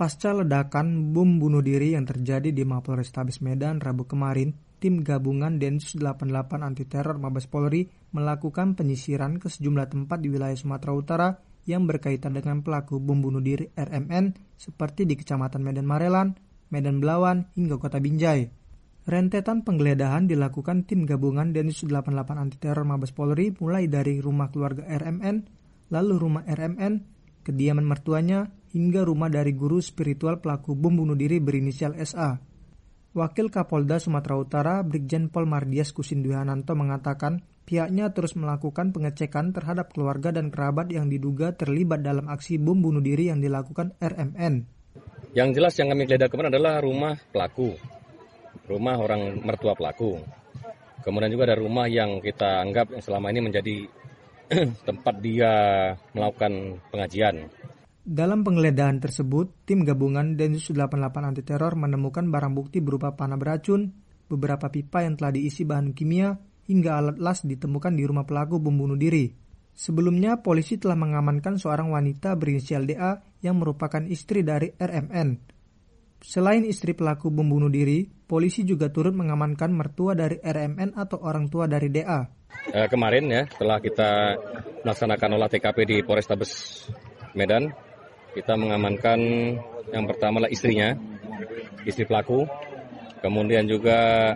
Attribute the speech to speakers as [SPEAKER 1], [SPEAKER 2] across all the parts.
[SPEAKER 1] Pasca ledakan bom bunuh diri yang terjadi di Mapolrestabes Medan Rabu kemarin, tim gabungan Densus 88 anti teror Mabes Polri melakukan penyisiran ke sejumlah tempat di wilayah Sumatera Utara yang berkaitan dengan pelaku bom bunuh diri RMN seperti di Kecamatan Medan Marelan, Medan Belawan, hingga Kota Binjai. Rentetan penggeledahan dilakukan tim gabungan Densus 88 anti teror Mabes Polri mulai dari rumah keluarga RMN, lalu rumah RMN, kediaman mertuanya, hingga rumah dari guru spiritual pelaku bom bunuh diri berinisial SA. Wakil Kapolda Sumatera Utara, Brigjen Pol Mardias Kusindwihananto mengatakan pihaknya terus melakukan pengecekan terhadap keluarga dan kerabat yang diduga terlibat dalam aksi bom bunuh diri yang dilakukan RMN.
[SPEAKER 2] Yang jelas yang kami geledah kemarin adalah rumah pelaku, rumah orang mertua pelaku. Kemudian juga ada rumah yang kita anggap yang selama ini menjadi tempat dia melakukan pengajian.
[SPEAKER 1] Dalam penggeledahan tersebut, tim gabungan Densus 88 anti teror menemukan barang bukti berupa panah beracun, beberapa pipa yang telah diisi bahan kimia, hingga alat las ditemukan di rumah pelaku bom bunuh diri. Sebelumnya, polisi telah mengamankan seorang wanita berinisial DA yang merupakan istri dari RMN. Selain istri pelaku bom bunuh diri, polisi juga turut mengamankan mertua dari RMN atau orang tua dari DA.
[SPEAKER 2] Kemarin ya, setelah kita melaksanakan olah TKP di Polrestabes Medan, kita mengamankan yang pertama adalah istrinya, istri pelaku, kemudian juga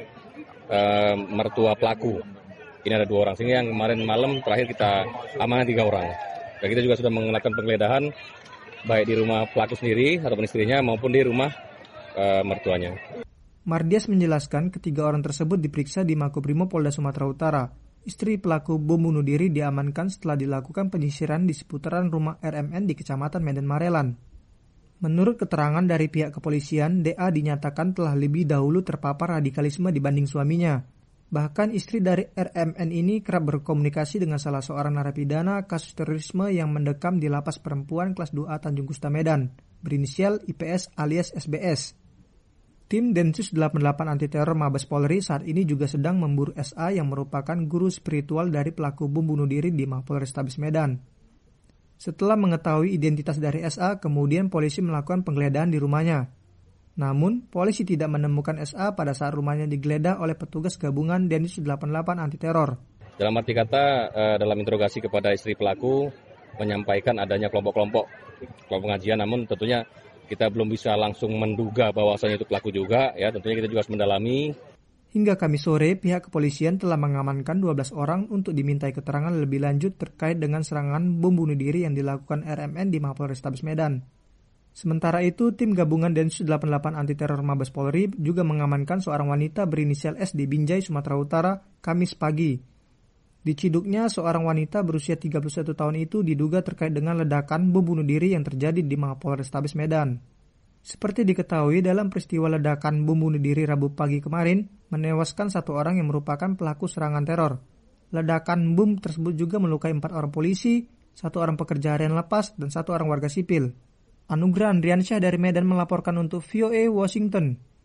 [SPEAKER 2] mertua pelaku. Ini ada 2 orang, sehingga yang kemarin malam terakhir kita amankan 3 orang. Dan kita juga sudah melakukan penggeledahan baik di rumah pelaku sendiri ataupun istrinya maupun di rumah mertuanya.
[SPEAKER 1] Mardias menjelaskan ketiga orang tersebut diperiksa di Makobrimob Polda Sumatera Utara. Istri pelaku bom bunuh diri diamankan setelah dilakukan penyisiran di seputaran rumah RMN di Kecamatan Medan Marelan. Menurut keterangan dari pihak kepolisian, DA dinyatakan telah lebih dahulu terpapar radikalisme dibanding suaminya. Bahkan istri dari RMN ini kerap berkomunikasi dengan salah seorang narapidana kasus terorisme yang mendekam di lapas perempuan kelas 2A Tanjung Gusta Medan, berinisial IPS alias SBS. Tim Densus 88 anti teror Mabes Polri saat ini juga sedang memburu SA yang merupakan guru spiritual dari pelaku bom bunuh diri di Mapolrestabes Medan. Setelah mengetahui identitas dari SA, kemudian polisi melakukan penggeledahan di rumahnya. Namun, polisi tidak menemukan SA pada saat rumahnya digeledah oleh petugas gabungan Densus 88 anti teror.
[SPEAKER 2] Dalam arti kata, dalam interogasi kepada istri pelaku menyampaikan adanya kelompok-kelompok pengajian, namun tentunya kita belum bisa langsung menduga bahwasanya itu pelaku juga, ya tentunya kita juga harus mendalami.
[SPEAKER 1] Hingga Kamis sore, pihak kepolisian telah mengamankan 12 orang untuk dimintai keterangan lebih lanjut terkait dengan serangan bom bunuh diri yang dilakukan RMN di Mapolrestabes Medan. Sementara itu, tim gabungan Densus 88 anti teror Mabes Polri juga mengamankan seorang wanita berinisial S di Binjai, Sumatera Utara, Kamis pagi. Diciduknya, seorang wanita berusia 31 tahun itu diduga terkait dengan ledakan bom bunuh diri yang terjadi di Mapolrestabes Medan. Seperti diketahui, dalam peristiwa ledakan bom bunuh diri Rabu pagi kemarin, menewaskan 1 orang yang merupakan pelaku serangan teror. Ledakan bom tersebut juga melukai 4 orang polisi, 1 orang pekerja harian lepas, dan 1 orang warga sipil. Anugrah Andriansyah dari Medan melaporkan untuk VOA Washington.